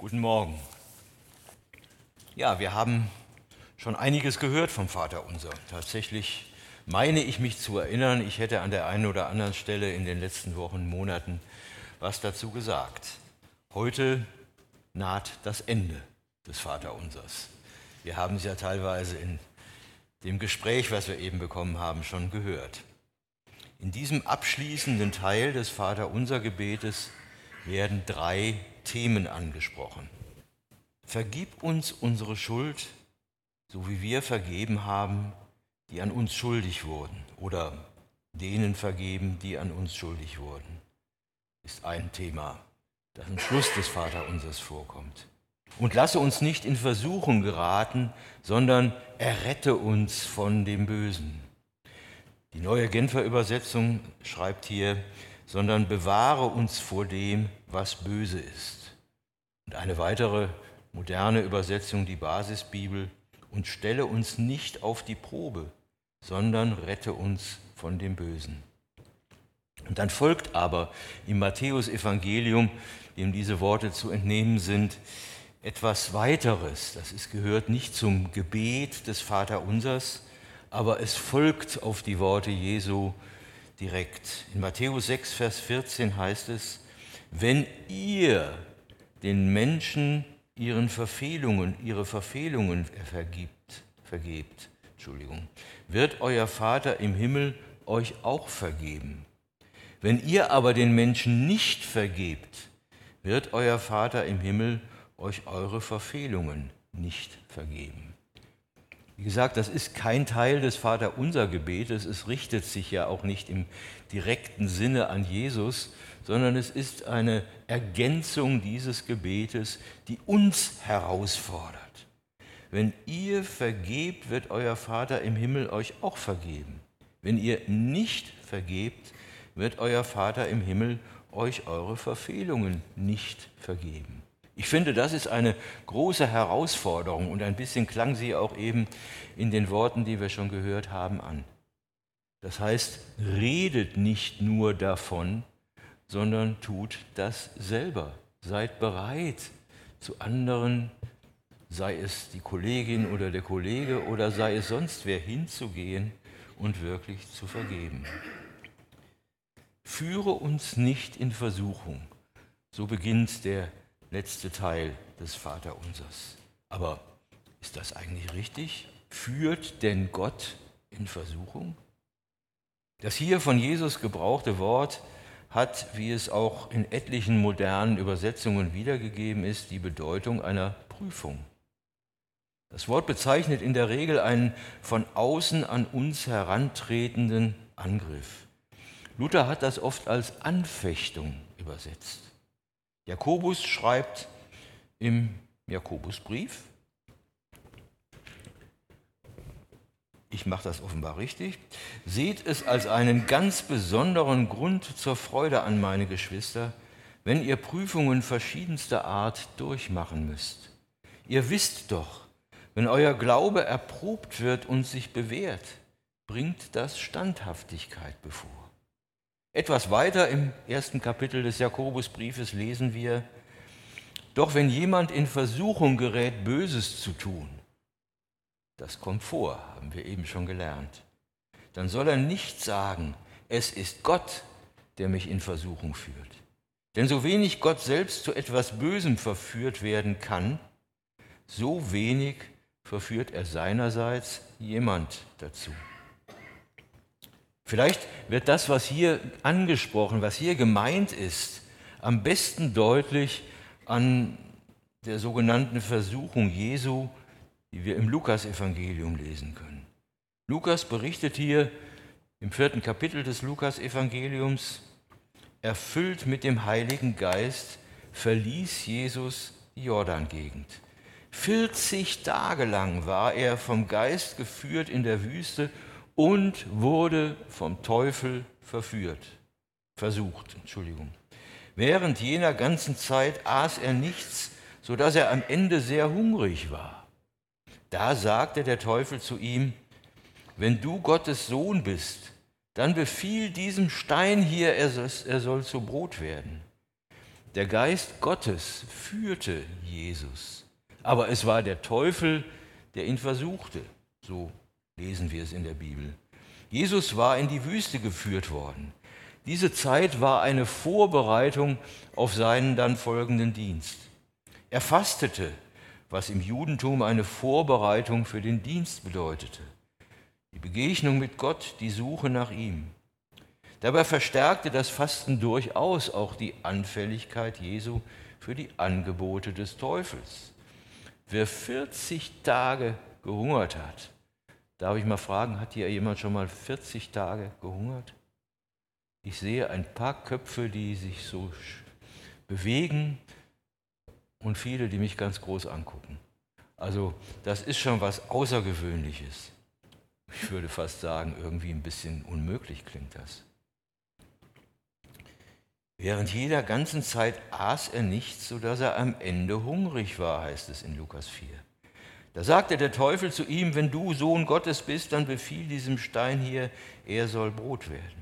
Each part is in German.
Guten Morgen. Ja, wir haben schon einiges gehört vom Vaterunser. Tatsächlich meine ich mich zu erinnern, ich hätte an der einen oder anderen Stelle in den letzten Wochen, Monaten was dazu gesagt. Heute naht das Ende des Vaterunsers. Wir haben es ja teilweise in dem Gespräch, was wir eben bekommen haben, schon gehört. In diesem abschließenden Teil des Vaterunser-Gebetes werden 3 Themen angesprochen. Vergib uns unsere Schuld, so wie wir vergeben haben, die an uns schuldig wurden, oder denen vergeben, die an uns schuldig wurden, ist ein Thema, das am Schluss des Vaterunsers vorkommt. Und lasse uns nicht in Versuchung geraten, sondern errette uns von dem Bösen. Die Neue Genfer Übersetzung schreibt hier, sondern bewahre uns vor dem, was böse ist. Und eine weitere moderne Übersetzung, die Basisbibel, und stelle uns nicht auf die Probe, sondern rette uns von dem Bösen. Und dann folgt aber im Matthäus-Evangelium, dem diese Worte zu entnehmen sind, etwas weiteres. Gehört nicht zum Gebet des Vaterunsers, aber es folgt auf die Worte Jesu direkt. In Matthäus 6, Vers 14 heißt es, wenn ihr den Menschen ihre Verfehlungen vergebt, wird euer Vater im Himmel euch auch vergeben. Wenn ihr aber den Menschen nicht vergebt, wird euer Vater im Himmel euch eure Verfehlungen nicht vergeben. Wie gesagt, das ist kein Teil des Vaterunser-Gebetes, es richtet sich ja auch nicht im direkten Sinne an Jesus, sondern es ist eine Ergänzung dieses Gebetes, die uns herausfordert. Wenn ihr vergebt, wird euer Vater im Himmel euch auch vergeben. Wenn ihr nicht vergebt, wird euer Vater im Himmel euch eure Verfehlungen nicht vergeben. Ich finde, das ist eine große Herausforderung und ein bisschen klang sie auch eben in den Worten, die wir schon gehört haben, an. Das heißt, redet nicht nur davon, sondern tut das selber. Seid bereit, zu anderen, sei es die Kollegin oder der Kollege oder sei es sonst wer, hinzugehen und wirklich zu vergeben. Führe uns nicht in Versuchung. So beginnt der letzte Teil des Vaterunsers. Aber ist das eigentlich richtig? Führt denn Gott in Versuchung? Das hier von Jesus gebrauchte Wort hat, wie es auch in etlichen modernen Übersetzungen wiedergegeben ist, die Bedeutung einer Prüfung. Das Wort bezeichnet in der Regel einen von außen an uns herantretenden Angriff. Luther hat das oft als Anfechtung übersetzt. Jakobus schreibt im Jakobusbrief, ich mache das offenbar richtig, seht es als einen ganz besonderen Grund zur Freude an, meine Geschwister, wenn ihr Prüfungen verschiedenster Art durchmachen müsst. Ihr wisst doch, wenn euer Glaube erprobt wird und sich bewährt, bringt das Standhaftigkeit bevor. Etwas weiter im 1. Kapitel des Jakobusbriefes lesen wir, doch wenn jemand in Versuchung gerät, Böses zu tun, das kommt vor, haben wir eben schon gelernt, dann soll er nicht sagen, es ist Gott, der mich in Versuchung führt. Denn so wenig Gott selbst zu etwas Bösem verführt werden kann, so wenig verführt er seinerseits jemand dazu. Vielleicht wird das, was hier angesprochen, was hier gemeint ist, am besten deutlich an der sogenannten Versuchung Jesu, die wir im Lukas-Evangelium lesen können. Lukas berichtet hier im 4. Kapitel des Lukas-Evangeliums, erfüllt mit dem Heiligen Geist, verließ Jesus die Jordan-Gegend. 40 Tage lang war er vom Geist geführt in der Wüste und wurde vom Teufel versucht. Während jener ganzen Zeit aß er nichts, sodass er am Ende sehr hungrig war. Da sagte der Teufel zu ihm, wenn du Gottes Sohn bist, dann befiehl diesem Stein hier, er soll zu Brot werden. Der Geist Gottes führte Jesus, aber es war der Teufel, der ihn versuchte. So lesen wir es in der Bibel. Jesus war in die Wüste geführt worden. Diese Zeit war eine Vorbereitung auf seinen dann folgenden Dienst. Er fastete, was im Judentum eine Vorbereitung für den Dienst bedeutete. Die Begegnung mit Gott, die Suche nach ihm. Dabei verstärkte das Fasten durchaus auch die Anfälligkeit Jesu für die Angebote des Teufels. Wer 40 Tage gehungert hat, darf ich mal fragen, hat hier jemand schon mal 40 Tage gehungert? Ich sehe ein paar Köpfe, die sich so bewegen und viele, die mich ganz groß angucken. Also das ist schon was Außergewöhnliches. Ich würde fast sagen, irgendwie ein bisschen unmöglich klingt das. Während jeder ganzen Zeit aß er nichts, sodass er am Ende hungrig war, heißt es in Lukas 4. Da sagte der Teufel zu ihm, wenn du Sohn Gottes bist, dann befiehl diesem Stein hier, er soll Brot werden.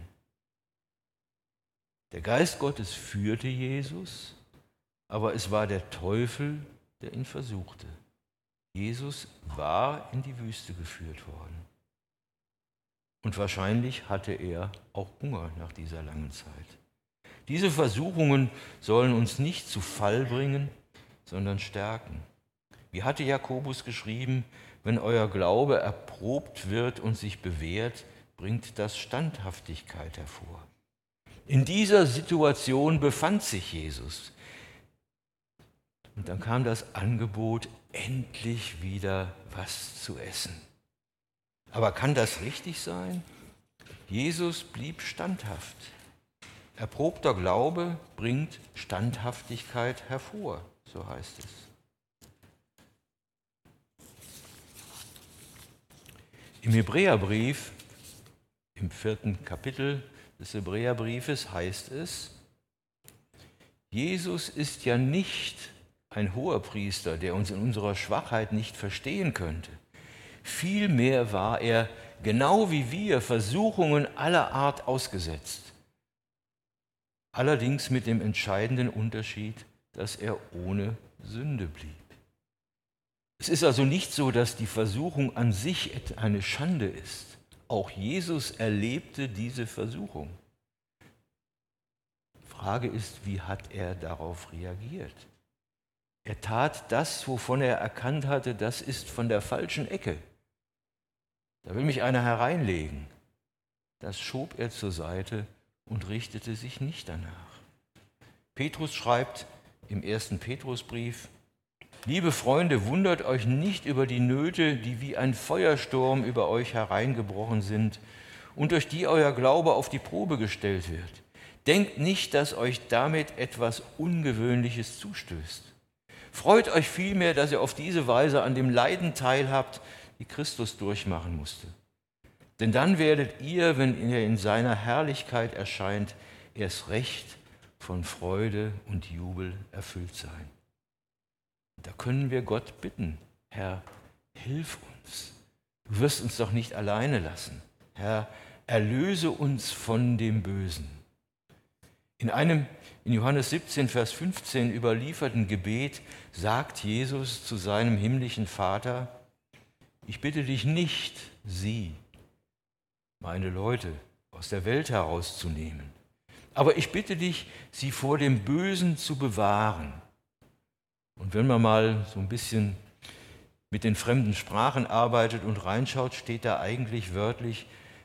Der Geist Gottes führte Jesus, aber es war der Teufel, der ihn versuchte. Jesus war in die Wüste geführt worden. Und wahrscheinlich hatte er auch Hunger nach dieser langen Zeit. Diese Versuchungen sollen uns nicht zu Fall bringen, sondern stärken. Wie hatte Jakobus geschrieben, wenn euer Glaube erprobt wird und sich bewährt, bringt das Standhaftigkeit hervor. In dieser Situation befand sich Jesus. Und dann kam das Angebot, endlich wieder was zu essen. Aber kann das richtig sein? Jesus blieb standhaft. Erprobter Glaube bringt Standhaftigkeit hervor, so heißt es. Im Hebräerbrief, im 4. Kapitel des Hebräerbriefes heißt es, Jesus ist ja nicht ein Hoherpriester, der uns in unserer Schwachheit nicht verstehen könnte. Vielmehr war er, genau wie wir, Versuchungen aller Art ausgesetzt. Allerdings mit dem entscheidenden Unterschied, dass er ohne Sünde blieb. Es ist also nicht so, dass die Versuchung an sich eine Schande ist. Auch Jesus erlebte diese Versuchung. Die Frage ist, wie hat er darauf reagiert? Er tat das, wovon er erkannt hatte, das ist von der falschen Ecke. Da will mich einer hereinlegen. Das schob er zur Seite und richtete sich nicht danach. Petrus schreibt im 1. Petrusbrief, liebe Freunde, wundert euch nicht über die Nöte, die wie ein Feuersturm über euch hereingebrochen sind und durch die euer Glaube auf die Probe gestellt wird. Denkt nicht, dass euch damit etwas Ungewöhnliches zustößt. Freut euch vielmehr, dass ihr auf diese Weise an dem Leiden teilhabt, die Christus durchmachen musste. Denn dann werdet ihr, wenn er in seiner Herrlichkeit erscheint, erst recht von Freude und Jubel erfüllt sein. Da können wir Gott bitten, Herr, hilf uns. Du wirst uns doch nicht alleine lassen. Herr, erlöse uns von dem Bösen. In einem in Johannes 17, Vers 15 überlieferten Gebet sagt Jesus zu seinem himmlischen Vater, ich bitte dich nicht, sie, meine Leute, aus der Welt herauszunehmen, aber ich bitte dich, sie vor dem Bösen zu bewahren. Und wenn man mal so ein bisschen mit den fremden Sprachen arbeitet und reinschaut, steht da eigentlich wörtlich,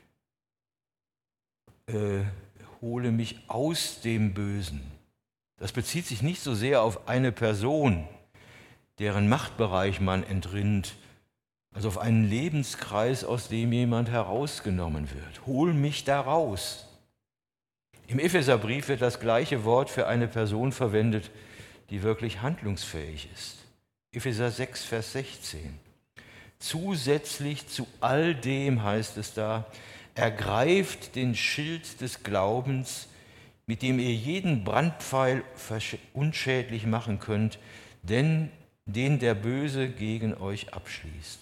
hole mich aus dem Bösen. Das bezieht sich nicht so sehr auf eine Person, deren Machtbereich man entrinnt, als auf einen Lebenskreis, aus dem jemand herausgenommen wird. Hol mich da raus. Im Epheserbrief wird das gleiche Wort für eine Person verwendet, die wirklich handlungsfähig ist. Epheser 6, Vers 16. Zusätzlich zu all dem heißt es da, ergreift den Schild des Glaubens, mit dem ihr jeden Brandpfeil unschädlich machen könnt, denn den der Böse gegen euch abschließt.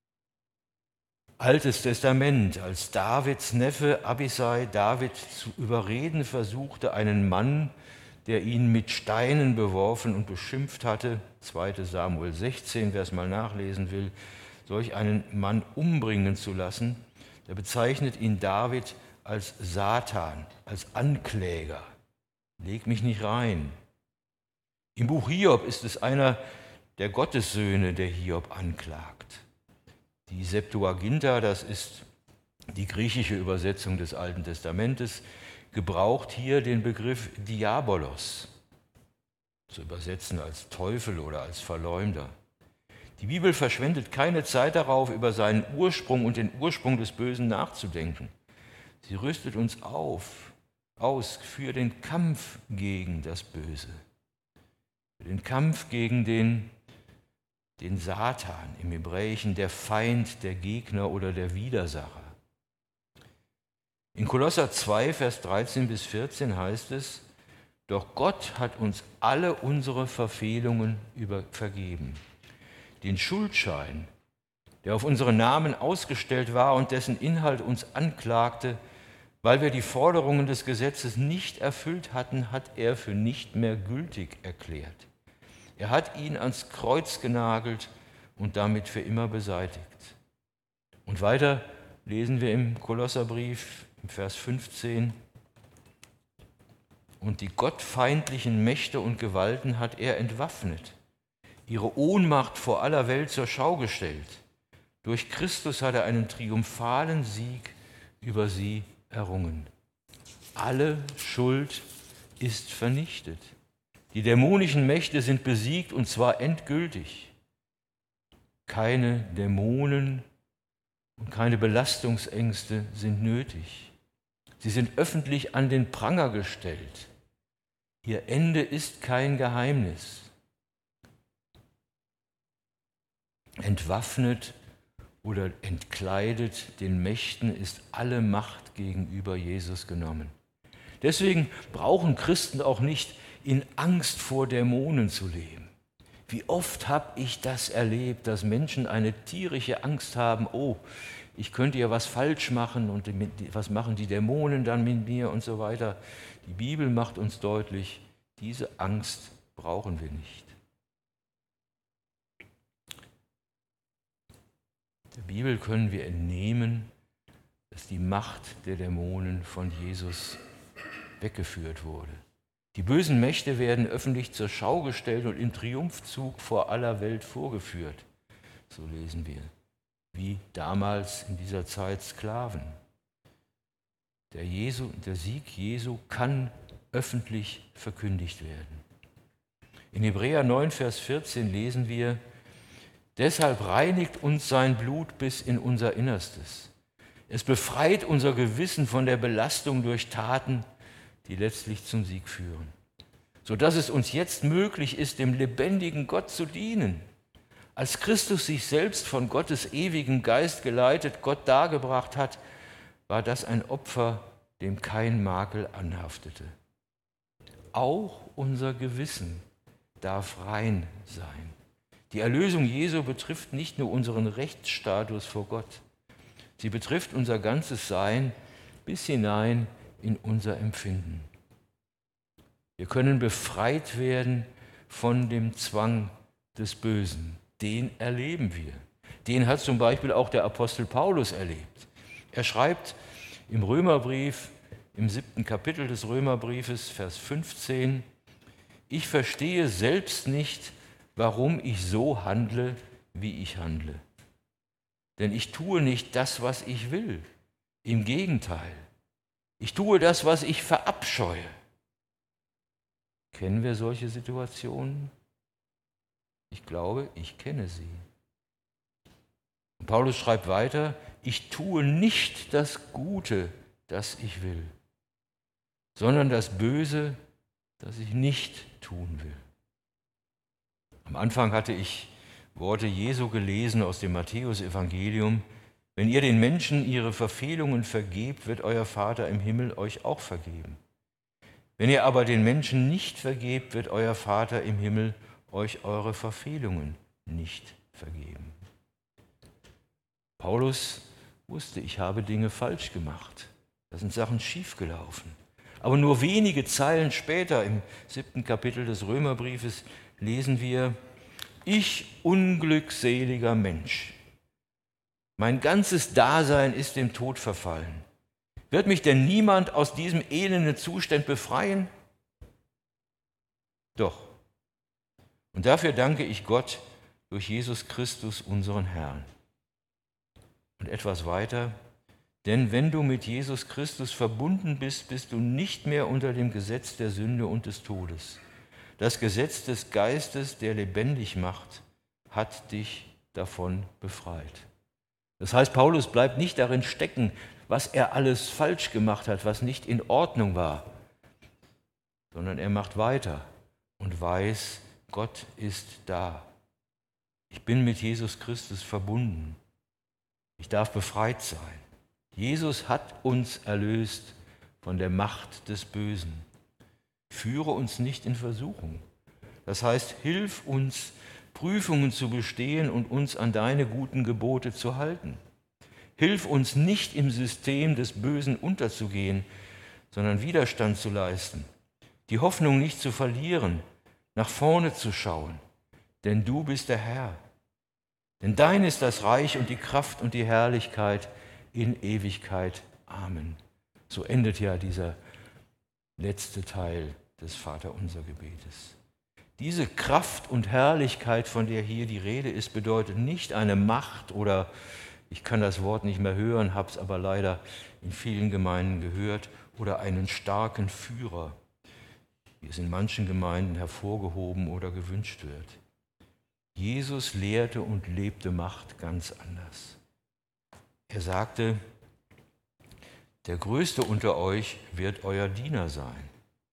Altes Testament, als Davids Neffe Abisai David zu überreden versuchte, einen Mann, der ihn mit Steinen beworfen und beschimpft hatte, 2. Samuel 16, wer es mal nachlesen will, solch einen Mann umbringen zu lassen, da bezeichnet ihn David als Satan, als Ankläger. Leg mich nicht rein. Im Buch Hiob ist es einer der Gottessöhne, der Hiob anklagt. Die Septuaginta, das ist die griechische Übersetzung des Alten Testamentes, gebraucht hier den Begriff Diabolos, zu übersetzen als Teufel oder als Verleumder. Die Bibel verschwendet keine Zeit darauf, über seinen Ursprung und den Ursprung des Bösen nachzudenken. Sie rüstet uns aus für den Kampf gegen das Böse, für den Kampf gegen den Satan, im Hebräischen der Feind, der Gegner oder der Widersacher. In Kolosser 2, Vers 13 bis 14 heißt es, doch Gott hat uns alle unsere Verfehlungen vergeben. Den Schuldschein, der auf unsere Namen ausgestellt war und dessen Inhalt uns anklagte, weil wir die Forderungen des Gesetzes nicht erfüllt hatten, hat er für nicht mehr gültig erklärt. Er hat ihn ans Kreuz genagelt und damit für immer beseitigt. Und weiter lesen wir im Kolosserbrief, im Vers 15, und die gottfeindlichen Mächte und Gewalten hat er entwaffnet, ihre Ohnmacht vor aller Welt zur Schau gestellt. Durch Christus hat er einen triumphalen Sieg über sie errungen. Alle Schuld ist vernichtet. Die dämonischen Mächte sind besiegt und zwar endgültig. Keine Dämonen und keine Belastungsängste sind nötig. Sie sind öffentlich an den Pranger gestellt. Ihr Ende ist kein Geheimnis. Entwaffnet oder entkleidet den Mächten ist alle Macht gegenüber Jesus genommen. Deswegen brauchen Christen auch nicht in Angst vor Dämonen zu leben. Wie oft habe ich das erlebt, dass Menschen eine tierische Angst haben, oh, ich könnte ja was falsch machen und was machen die Dämonen dann mit mir und so weiter. Die Bibel macht uns deutlich, diese Angst brauchen wir nicht. Der Bibel können wir entnehmen, dass die Macht der Dämonen von Jesus weggeführt wurde. Die bösen Mächte werden öffentlich zur Schau gestellt und im Triumphzug vor aller Welt vorgeführt. So lesen wir, wie damals in dieser Zeit Sklaven. Der Sieg Jesu kann öffentlich verkündigt werden. In Hebräer 9, Vers 14 lesen wir, deshalb reinigt uns sein Blut bis in unser Innerstes. Es befreit unser Gewissen von der Belastung durch Taten, die letztlich zum Sieg führen, sodass es uns jetzt möglich ist, dem lebendigen Gott zu dienen. Als Christus sich selbst von Gottes ewigem Geist geleitet Gott dargebracht hat, war das ein Opfer, dem kein Makel anhaftete. Auch unser Gewissen darf rein sein. Die Erlösung Jesu betrifft nicht nur unseren Rechtsstatus vor Gott, sie betrifft unser ganzes Sein bis hinein in unser Empfinden. Wir können befreit werden von dem Zwang des Bösen. Den erleben wir. Den hat zum Beispiel auch der Apostel Paulus erlebt. Er schreibt im Römerbrief, im 7. Kapitel des Römerbriefes, Vers 15, ich verstehe selbst nicht, warum ich so handle, wie ich handle. Denn ich tue nicht das, was ich will. Im Gegenteil, ich tue das, was ich verabscheue. Kennen wir solche Situationen? Ich glaube, ich kenne sie. Und Paulus schreibt weiter, ich tue nicht das Gute, das ich will, sondern das Böse, das ich nicht tun will. Am Anfang hatte ich Worte Jesu gelesen aus dem Matthäusevangelium. Wenn ihr den Menschen ihre Verfehlungen vergebt, wird euer Vater im Himmel euch auch vergeben. Wenn ihr aber den Menschen nicht vergebt, wird euer Vater im Himmel euch eure Verfehlungen nicht vergeben. Paulus wusste, ich habe Dinge falsch gemacht. Da sind Sachen schiefgelaufen. Aber nur wenige Zeilen später, im 7. Kapitel des Römerbriefes, lesen wir: Ich, unglückseliger Mensch, mein ganzes Dasein ist dem Tod verfallen. Wird mich denn niemand aus diesem elenden Zustand befreien? Doch. Und dafür danke ich Gott durch Jesus Christus, unseren Herrn. Und etwas weiter: Denn wenn du mit Jesus Christus verbunden bist, bist du nicht mehr unter dem Gesetz der Sünde und des Todes. Das Gesetz des Geistes, der lebendig macht, hat dich davon befreit. Das heißt, Paulus bleibt nicht darin stecken, was er alles falsch gemacht hat, was nicht in Ordnung war, sondern er macht weiter und weiß, Gott ist da. Ich bin mit Jesus Christus verbunden. Ich darf befreit sein. Jesus hat uns erlöst von der Macht des Bösen. Führe uns nicht in Versuchung. Das heißt, hilf uns, Prüfungen zu bestehen und uns an deine guten Gebote zu halten. Hilf uns nicht im System des Bösen unterzugehen, sondern Widerstand zu leisten, die Hoffnung nicht zu verlieren, nach vorne zu schauen, denn du bist der Herr. Denn dein ist das Reich und die Kraft und die Herrlichkeit in Ewigkeit. Amen. So endet ja dieser letzte Teil des Vaterunser-Gebetes. Diese Kraft und Herrlichkeit, von der hier die Rede ist, bedeutet nicht eine Macht oder, ich kann das Wort nicht mehr hören, habe es aber leider in vielen Gemeinden gehört, oder einen starken Führer, wie es in manchen Gemeinden hervorgehoben oder gewünscht wird. Jesus lehrte und lebte Macht ganz anders. Er sagte: Der Größte unter euch wird euer Diener sein.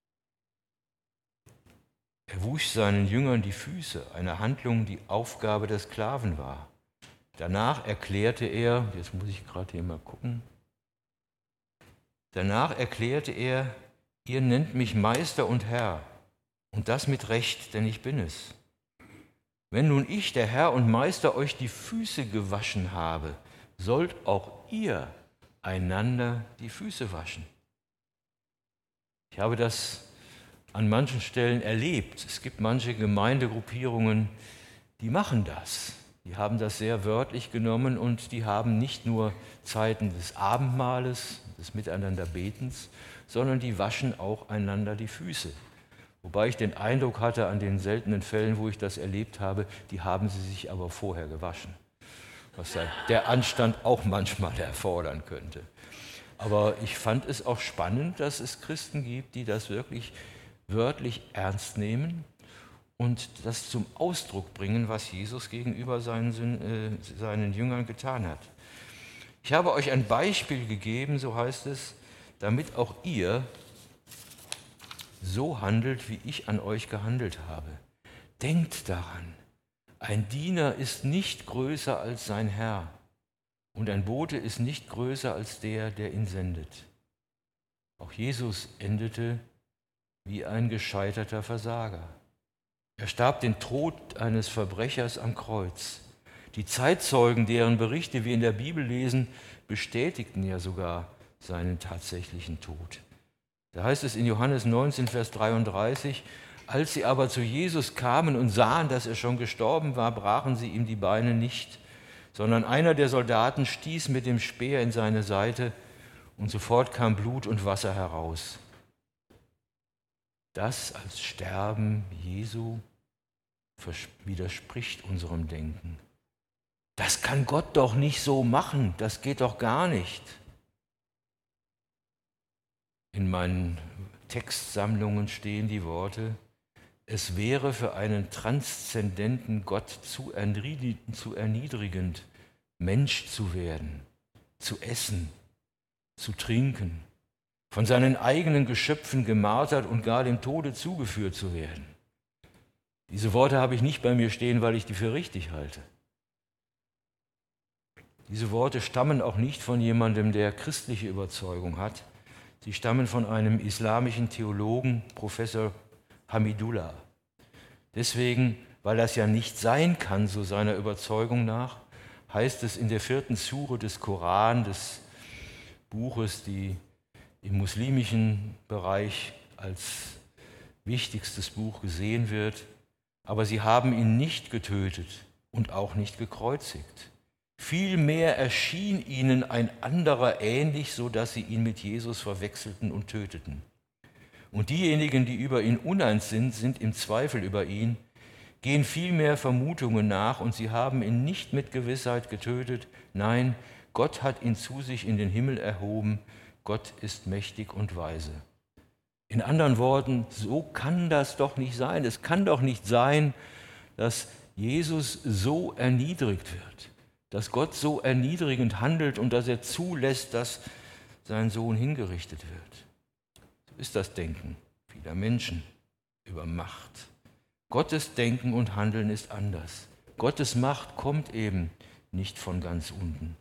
Er wusch seinen Jüngern die Füße, eine Handlung, die Aufgabe der Sklaven war. Danach erklärte er, jetzt muss ich gerade hier mal gucken, ihr nennt mich Meister und Herr, und das mit Recht, denn ich bin es. Wenn nun ich, der Herr und Meister, euch die Füße gewaschen habe, sollt auch ihr einander die Füße waschen. Ich habe das an manchen Stellen erlebt. Es gibt manche Gemeindegruppierungen, die machen das. Die haben das sehr wörtlich genommen und die haben nicht nur Zeiten des Abendmahles, des Miteinanderbetens, sondern die waschen auch einander die Füße. Wobei ich den Eindruck hatte, an den seltenen Fällen, wo ich das erlebt habe, die haben sie sich aber vorher gewaschen, was ja der Anstand auch manchmal erfordern könnte. Aber ich fand es auch spannend, dass es Christen gibt, die das wirklich wörtlich ernst nehmen und das zum Ausdruck bringen, was Jesus gegenüber seinen Jüngern getan hat. Ich habe euch ein Beispiel gegeben, so heißt es, damit auch ihr so handelt, wie ich an euch gehandelt habe. Denkt daran, ein Diener ist nicht größer als sein Herr und ein Bote ist nicht größer als der, der ihn sendet. Auch Jesus endete wie ein gescheiterter Versager. Er starb den Tod eines Verbrechers am Kreuz. Die Zeitzeugen, deren Berichte wir in der Bibel lesen, bestätigten ja sogar seinen tatsächlichen Tod. Da heißt es in Johannes 19, Vers 33, als sie aber zu Jesus kamen und sahen, dass er schon gestorben war, brachen sie ihm die Beine nicht, sondern einer der Soldaten stieß mit dem Speer in seine Seite und sofort kam Blut und Wasser heraus. Das als Sterben Jesu widerspricht unserem Denken. Das kann Gott doch nicht so machen, das geht doch gar nicht. In meinen Textsammlungen stehen die Worte: Es wäre für einen transzendenten Gott zu erniedrigend, Mensch zu werden, zu essen, zu trinken, von seinen eigenen Geschöpfen gemartert und gar dem Tode zugeführt zu werden. Diese Worte habe ich nicht bei mir stehen, weil ich die für richtig halte. Diese Worte stammen auch nicht von jemandem, der christliche Überzeugung hat. Sie stammen von einem islamischen Theologen, Professor Hamidullah. Deswegen, weil das ja nicht sein kann, so seiner Überzeugung nach, heißt es in der 4. Sure des Koran, des Buches, die im muslimischen Bereich als wichtigstes Buch gesehen wird. Aber sie haben ihn nicht getötet und auch nicht gekreuzigt. Vielmehr erschien ihnen ein anderer ähnlich, sodass sie ihn mit Jesus verwechselten und töteten. Und diejenigen, die über ihn uneins sind, sind im Zweifel über ihn, gehen vielmehr Vermutungen nach und sie haben ihn nicht mit Gewissheit getötet. Nein, Gott hat ihn zu sich in den Himmel erhoben. Gott ist mächtig und weise. In anderen Worten, so kann das doch nicht sein. Es kann doch nicht sein, dass Jesus so erniedrigt wird, dass Gott so erniedrigend handelt und dass er zulässt, dass sein Sohn hingerichtet wird. So ist das Denken vieler Menschen über Macht. Gottes Denken und Handeln ist anders. Gottes Macht kommt eben nicht von ganz unten.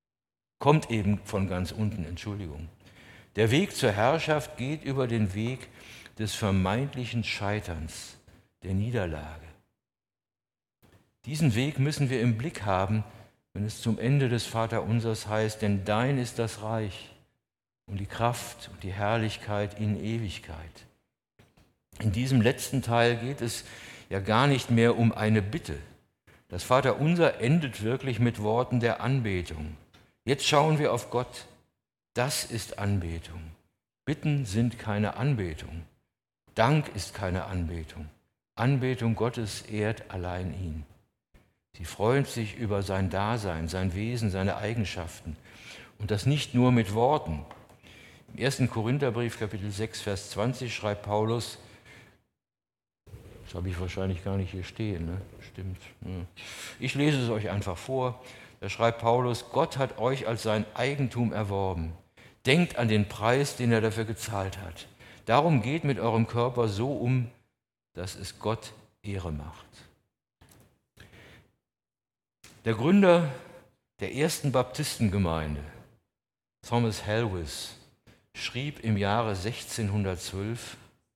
Entschuldigung. Der Weg zur Herrschaft geht über den Weg des vermeintlichen Scheiterns, der Niederlage. Diesen Weg müssen wir im Blick haben, wenn es zum Ende des Vaterunsers heißt, denn dein ist das Reich und die Kraft und die Herrlichkeit in Ewigkeit. In diesem letzten Teil geht es ja gar nicht mehr um eine Bitte. Das Vaterunser endet wirklich mit Worten der Anbetung. Jetzt schauen wir auf Gott. Das ist Anbetung. Bitten sind keine Anbetung. Dank ist keine Anbetung. Anbetung Gottes ehrt allein ihn. Sie freut sich über sein Dasein, sein Wesen, seine Eigenschaften. Und das nicht nur mit Worten. Im 1. Korintherbrief, Kapitel 6, Vers 20 schreibt Paulus, das habe ich wahrscheinlich gar nicht hier stehen, ne? Stimmt. Ich lese es euch einfach vor. Da schreibt Paulus, Gott hat euch als sein Eigentum erworben. Denkt an den Preis, den er dafür gezahlt hat. Darum geht mit eurem Körper so um, dass es Gott Ehre macht. Der Gründer der ersten Baptistengemeinde, Thomas Helwys, schrieb im Jahre 1612,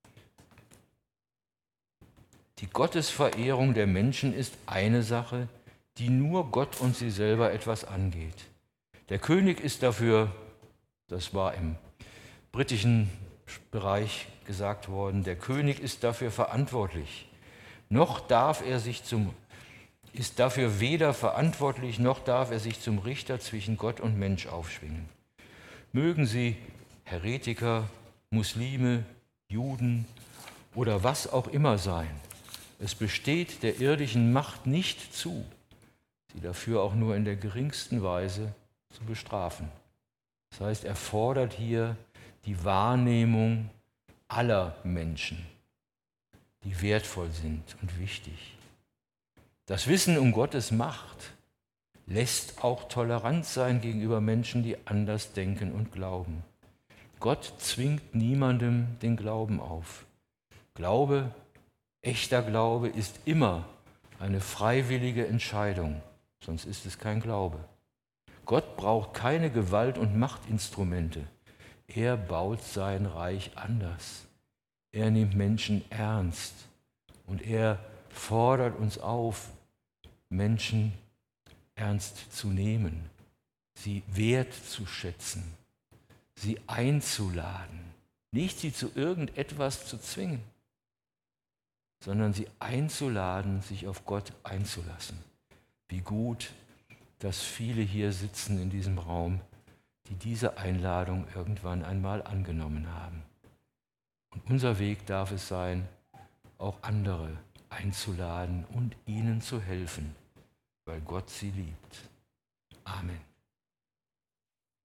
die Gottesverehrung der Menschen ist eine Sache, die nur Gott und sie selber etwas angeht. Der König ist dafür, das war im britischen Bereich gesagt worden, der König ist dafür verantwortlich. Ist dafür weder verantwortlich, noch darf er sich zum Richter zwischen Gott und Mensch aufschwingen. Mögen sie Heretiker, Muslime, Juden oder was auch immer sein. Es besteht der irdischen Macht nicht zu, sie dafür auch nur in der geringsten Weise zu bestrafen. Das heißt, er fordert hier die Wahrnehmung aller Menschen, die wertvoll sind und wichtig. Das Wissen um Gottes Macht lässt auch tolerant sein gegenüber Menschen, die anders denken und glauben. Gott zwingt niemandem den Glauben auf. Echter Glaube ist immer eine freiwillige Entscheidung, sonst ist es kein Glaube. Gott braucht keine Gewalt- und Machtinstrumente. Er baut sein Reich anders. Er nimmt Menschen ernst und er fordert uns auf, Menschen ernst zu nehmen, sie wertzuschätzen, sie einzuladen, nicht sie zu irgendetwas zu zwingen, sondern sie einzuladen, sich auf Gott einzulassen. Wie gut, dass viele hier sitzen in diesem Raum, die diese Einladung irgendwann einmal angenommen haben. Und unser Weg darf es sein, auch andere einzuladen und ihnen zu helfen, weil Gott sie liebt.